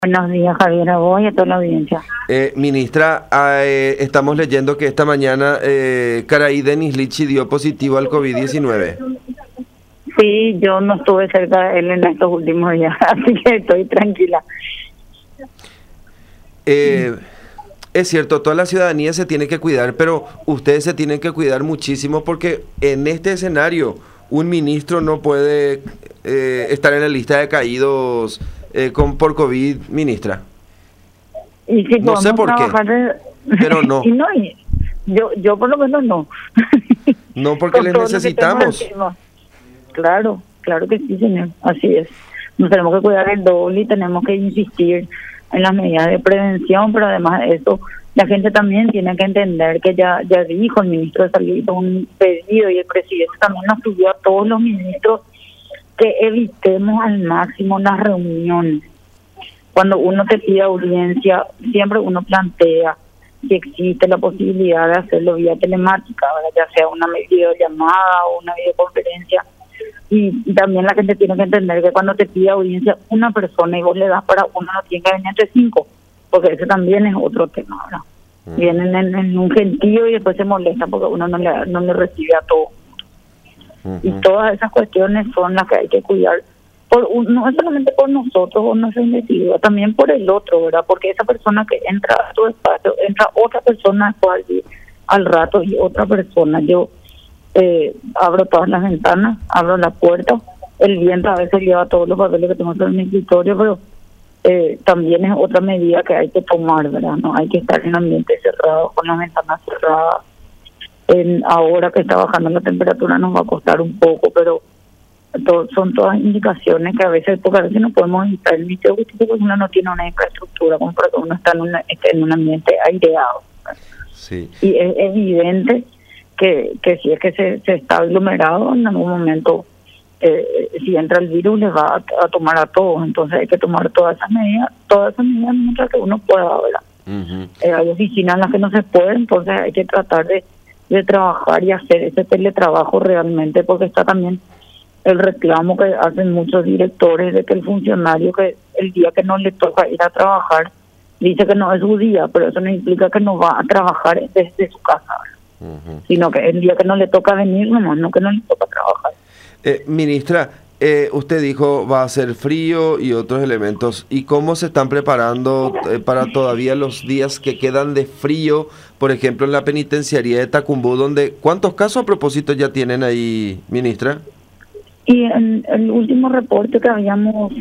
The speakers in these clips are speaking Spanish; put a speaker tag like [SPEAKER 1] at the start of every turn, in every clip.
[SPEAKER 1] Buenos días, Javier, a vos y a toda la audiencia.
[SPEAKER 2] Ministra, estamos leyendo que esta mañana Caraí Denis Lichi dio positivo al COVID-19.
[SPEAKER 1] Sí, yo no estuve cerca de él en estos últimos días, así que estoy tranquila.
[SPEAKER 2] Es cierto, toda la ciudadanía se tiene que cuidar, pero ustedes se tienen que cuidar muchísimo porque en este escenario un ministro no puede estar en la lista de caídos por COVID, ministra.
[SPEAKER 1] Y si
[SPEAKER 2] No sé por qué, pero no.
[SPEAKER 1] Y no, yo por lo menos no.
[SPEAKER 2] No porque les necesitamos.
[SPEAKER 1] Claro, claro que sí, señor, así es. Nos tenemos que cuidar el doble y tenemos que insistir en las medidas de prevención, pero además de eso, la gente también tiene que entender que ya dijo el ministro de Salud, hizo un pedido y el presidente también nos pidió a todos los ministros que evitemos al máximo las reuniones. Cuando uno te pide audiencia, siempre uno plantea que existe la posibilidad de hacerlo vía telemática, ¿verdad? Ya sea una videollamada o una videoconferencia. Y también la gente tiene que entender que cuando te pide audiencia una persona y vos le das para uno, no tiene que venir entre 5, porque ese también es otro tema, ¿verdad? Vienen en un gentío y después se molestan porque uno no le recibe a todo. Y todas esas cuestiones son las que hay que cuidar, no es solamente por nosotros o nuestra individuo, también por el otro, ¿verdad? Porque esa persona que entra a tu espacio, entra otra persona al rato y otra persona. Yo abro todas las ventanas, abro la puerta, el viento a veces lleva todos los papeles que tengo en mi escritorio, pero también es otra medida que hay que tomar, ¿verdad? No hay que estar en ambientes cerrados, con las ventanas cerradas. Ahora que está bajando la temperatura nos va a costar un poco, pero son todas indicaciones que a veces, porque a veces no podemos evitar el sitio porque uno no tiene una infraestructura como para que uno esté en un ambiente aireado.
[SPEAKER 2] Sí.
[SPEAKER 1] Y es evidente que si es que se está aglomerado, en algún momento, si entra el virus, les va a tomar a todos. Entonces hay que tomar todas esas medidas mientras que uno pueda, ¿verdad? Hay oficinas en las que no se puede, entonces hay que tratar de trabajar y hacer ese teletrabajo realmente, porque está también el reclamo que hacen muchos directores de que el funcionario que el día que no le toca ir a trabajar dice que no es su día, pero eso no implica que no va a trabajar desde su casa, sino que el día que no le toca venir nomás, no que no le toca trabajar.
[SPEAKER 2] Ministra, usted dijo va a ser frío y otros elementos. ¿Y cómo se están preparando para todavía los días que quedan de frío? Por ejemplo, en la penitenciaría de Tacumbú, donde ¿cuántos casos a propósito ya tienen ahí, ministra?
[SPEAKER 1] Y en el último reporte que habíamos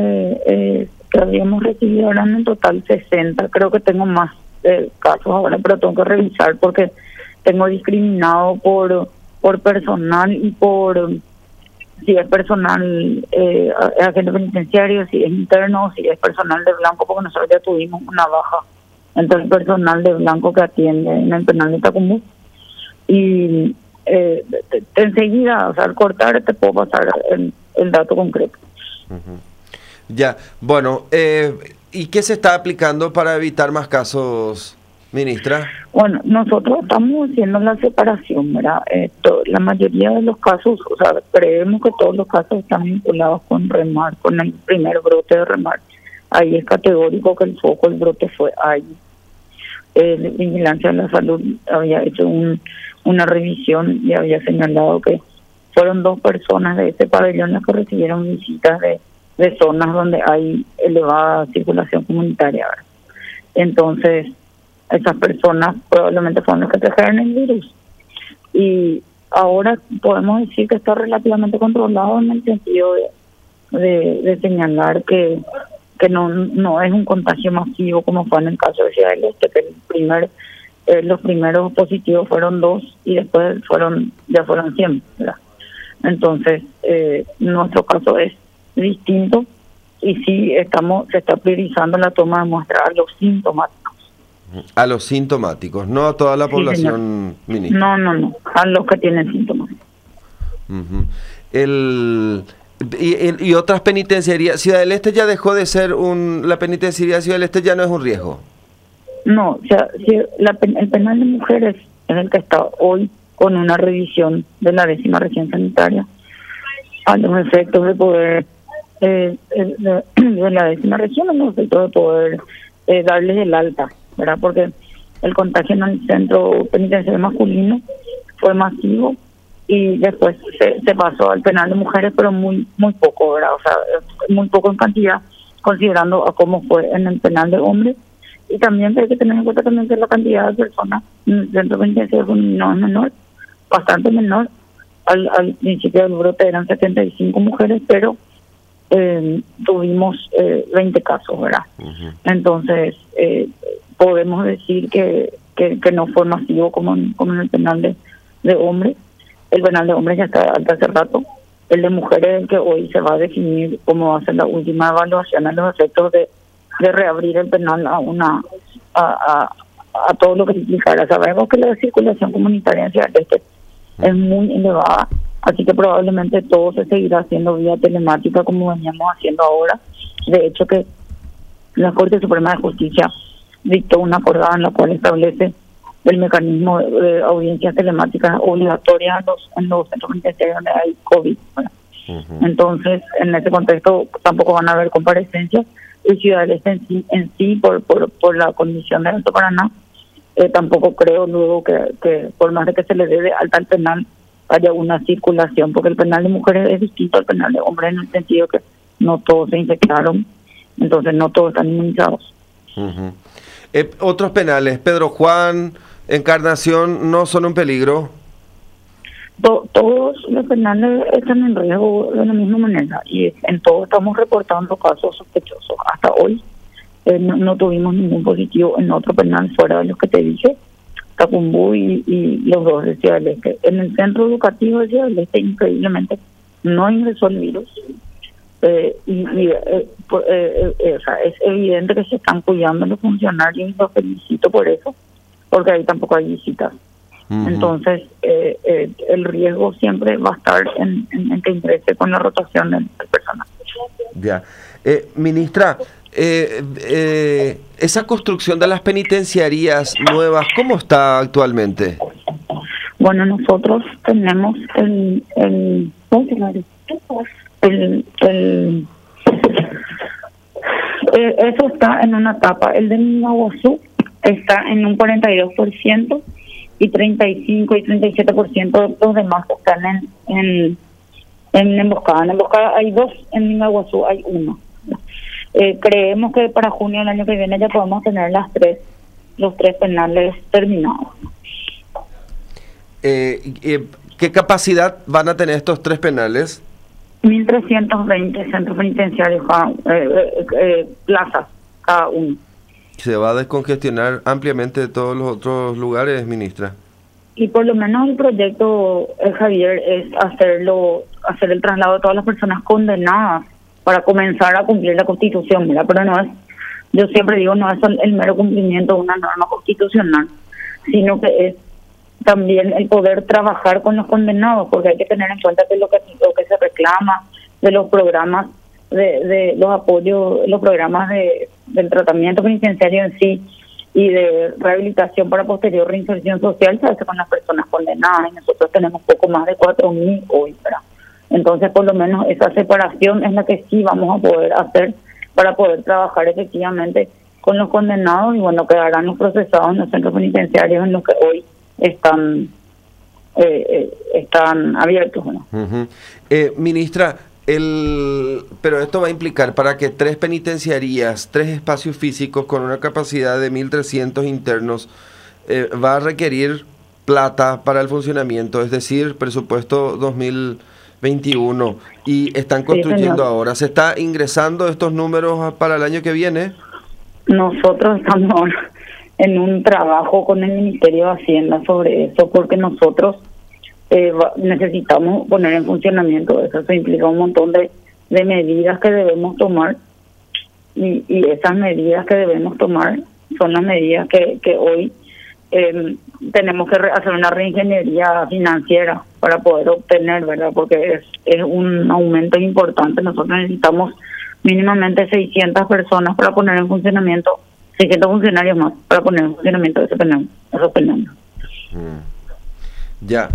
[SPEAKER 1] recibido eran en total 60. Creo que tengo más casos ahora, pero tengo que revisar porque tengo discriminado por personal y por si es personal agente penitenciario, si es interno, si es personal de blanco, porque nosotros ya tuvimos una baja entre el personal de blanco que atiende en el penal de Tacumbú. Y enseguida, o sea, al cortar te puedo pasar el dato concreto.
[SPEAKER 2] Ya, bueno, ¿y qué se está aplicando para evitar más casos, ministra?
[SPEAKER 1] Bueno, nosotros estamos haciendo la separación, ¿verdad? La mayoría de los casos, o sea, creemos que todos los casos están vinculados con remar, con el primer brote de remar. Ahí es categórico que el brote fue ahí. Vigilancia de la Salud había hecho una revisión y había señalado que fueron 2 personas de ese pabellón las que recibieron visitas de zonas donde hay elevada circulación comunitaria, ¿verdad? Entonces, esas personas probablemente fueron las que trajeron el virus. Y ahora podemos decir que está relativamente controlado en el sentido de señalar que no es un contagio masivo como fue en el caso de Ciudad del Este, que los primeros positivos fueron 2 y después ya fueron 100, ¿verdad? Entonces, nuestro caso es distinto y sí se está priorizando la toma de muestras a los sintomáticos.
[SPEAKER 2] A los sintomáticos, no a toda la población, ministra.
[SPEAKER 1] No, a los que tienen síntomas.
[SPEAKER 2] Y otras penitenciarías, Ciudad del Este ya dejó de ser la penitenciaría de Ciudad del Este ya no es un riesgo. No,
[SPEAKER 1] o sea, el penal de mujeres es el que está hoy con una revisión de la 10ª región sanitaria a los efectos de poder de la 10ª región en el efecto de poder darles el alta, ¿verdad? Porque el contagio en el centro penitenciario masculino fue masivo y después se pasó al penal de mujeres, pero muy poco, ¿verdad? O sea, muy poco en cantidad, considerando a cómo fue en el penal de hombres. Y también hay que tener en cuenta también que la cantidad de personas en el centro penitenciario femenino es menor, bastante menor. Al principio del brote eran 75 mujeres, pero tuvimos 20 casos, ¿verdad? Uh-huh. Entonces, podemos decir que no fue masivo como en el penal de hombres. El penal de hombres ya está alto hace rato. El de mujeres es el que hoy se va a definir cómo va a ser la última evaluación a los efectos de reabrir el penal a todo lo que implicara. Sabemos que la circulación comunitaria en Ciudad del Este es muy elevada, así que probablemente todo se seguirá haciendo vía telemática como veníamos haciendo ahora. De hecho, que la Corte Suprema de Justicia dictó una acordada en la cual establece el mecanismo de audiencias telemáticas obligatorias en los centros penitenciarios donde hay COVID. Uh-huh. Entonces, en ese contexto tampoco van a haber comparecencias. Y Ciudad del Este en sí por la condición de Alto Paraná, tampoco creo luego que por más de que se le dé de alta al penal haya una circulación, porque el penal de mujeres es distinto al penal de hombres en el sentido que no todos se infectaron, entonces no todos están inmunizados.
[SPEAKER 2] Uh-huh. Otros penales, Pedro Juan, Encarnación, ¿no son un peligro?
[SPEAKER 1] Todos los penales están en riesgo de la misma manera y en todos estamos reportando casos sospechosos. Hasta hoy no tuvimos ningún positivo en otro penal fuera de los que te dije, Tacumbú y los dos de Ciudad del Este. En el centro educativo de Ciudad del Este, increíblemente, no ingresó el virus. O sea, es evidente que se están cuidando los funcionarios y los felicito por eso, porque ahí tampoco hay visitas. Uh-huh. Entonces, el riesgo siempre va a estar en que ingrese con la rotación del personal.
[SPEAKER 2] Ya. Ministra, esa construcción de las penitenciarías nuevas, ¿cómo está actualmente?
[SPEAKER 1] Bueno, nosotros tenemos eso está en una etapa. El de Minaguazú está en un 42%. Y 35 y 37% los demás están en Emboscada. En Emboscada hay 2, en Minaguazú hay 1. Creemos que para junio del año que viene ya podemos tener los 3 penales terminados.
[SPEAKER 2] ¿Qué capacidad van a tener estos 3 penales?
[SPEAKER 1] 1.320 centros penitenciarios, plazas cada uno.
[SPEAKER 2] ¿Se va a descongestionar ampliamente de todos los otros lugares, ministra?
[SPEAKER 1] Y por lo menos el proyecto, Javier, es hacer el traslado de todas las personas condenadas para comenzar a cumplir la Constitución, ¿verdad? Pero no es, yo siempre digo, no es el mero cumplimiento de una norma constitucional, sino que es también el poder trabajar con los condenados, porque hay que tener en cuenta que lo que se reclama de los programas de los apoyos, los programas del tratamiento penitenciario en sí y de rehabilitación para posterior reinserción social se hace con las personas condenadas, y nosotros tenemos poco más de 4.000 hoy, ¿verdad? Entonces, por lo menos esa separación es la que sí vamos a poder hacer para poder trabajar efectivamente con los condenados y bueno, quedarán los procesados en los centros penitenciarios en los que hoy están abiertos, ¿no?
[SPEAKER 2] Uh-huh. Ministra, pero esto va a implicar para que 3 penitenciarías, 3 espacios físicos con una capacidad de 1.300 internos, va a requerir plata para el funcionamiento, es decir, presupuesto 2021, y están construyendo ahora. ¿Se está ingresando estos números para el año que viene?
[SPEAKER 1] Nosotros estamos en un trabajo con el Ministerio de Hacienda sobre eso, porque nosotros necesitamos poner en funcionamiento eso. Se implica un montón de medidas que debemos tomar y esas medidas que debemos tomar son las medidas que hoy tenemos que hacer una reingeniería financiera para poder obtener, ¿verdad? Porque es un aumento importante. Nosotros necesitamos mínimamente 600 personas para poner en funcionamiento, 600 funcionarios más para poner en funcionamiento esos penales.
[SPEAKER 2] Ya.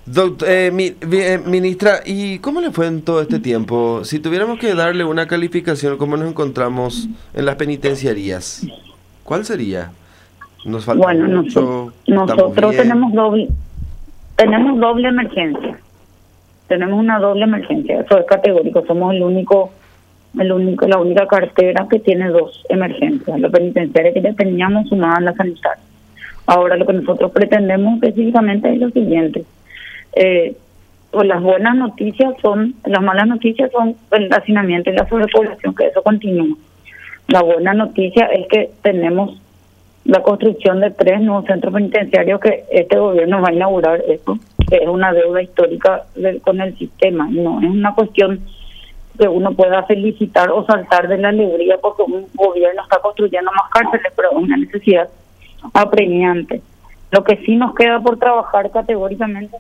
[SPEAKER 2] Ministra, ¿y cómo le fue en todo este tiempo? Si tuviéramos que darle una calificación, ¿cómo nos encontramos en las penitenciarías? ¿Cuál sería? ¿Nos falta mucho?
[SPEAKER 1] Nosotros tenemos doble emergencia. Tenemos una doble emergencia, eso es categórico. Somos la única cartera que tiene dos emergencias, la penitenciaria que ya teníamos sumada a la sanitaria. Ahora lo que nosotros pretendemos específicamente es lo siguiente. Pues las buenas noticias las malas noticias son el hacinamiento y la sobrepoblación, que eso continúa. La buena noticia es que tenemos la construcción de 3 nuevos centros penitenciarios que este gobierno va a inaugurar, eso que es una deuda histórica con el sistema. No es una cuestión que uno pueda felicitar o saltar de la alegría porque un gobierno está construyendo más cárceles, pero es una necesidad apremiante. Lo que sí nos queda por trabajar categóricamente.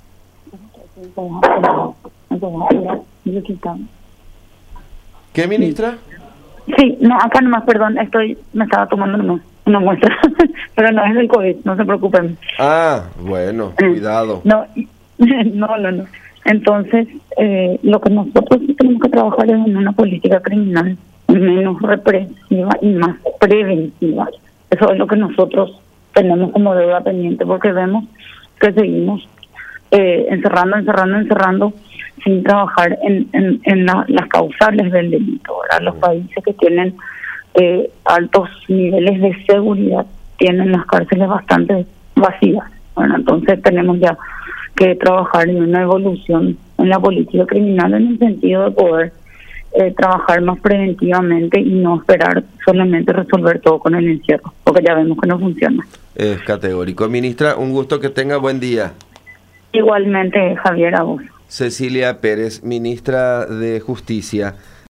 [SPEAKER 2] ¿Qué, ministra?
[SPEAKER 1] Sí, no, acá nomás, perdón, me estaba tomando nomás una muestra, pero no es del COVID, no se preocupen.
[SPEAKER 2] Ah, bueno, cuidado.
[SPEAKER 1] No. Entonces, lo que nosotros sí tenemos que trabajar es en una política criminal menos represiva y más preventiva. Eso es lo que nosotros tenemos como deuda pendiente, porque vemos que seguimos encerrando sin trabajar en las causales del delito. ¿Verdad? Los países que tienen altos niveles de seguridad tienen las cárceles bastante vacías. Bueno, entonces tenemos ya que trabajar en una evolución en la política criminal en el sentido de poder trabajar más preventivamente y no esperar solamente resolver todo con el encierro, porque ya vemos que no funciona.
[SPEAKER 2] Es categórico. Ministra, un gusto, que tenga buen día.
[SPEAKER 1] Igualmente, Javier, a vos.
[SPEAKER 2] Cecilia Pérez, ministra de Justicia.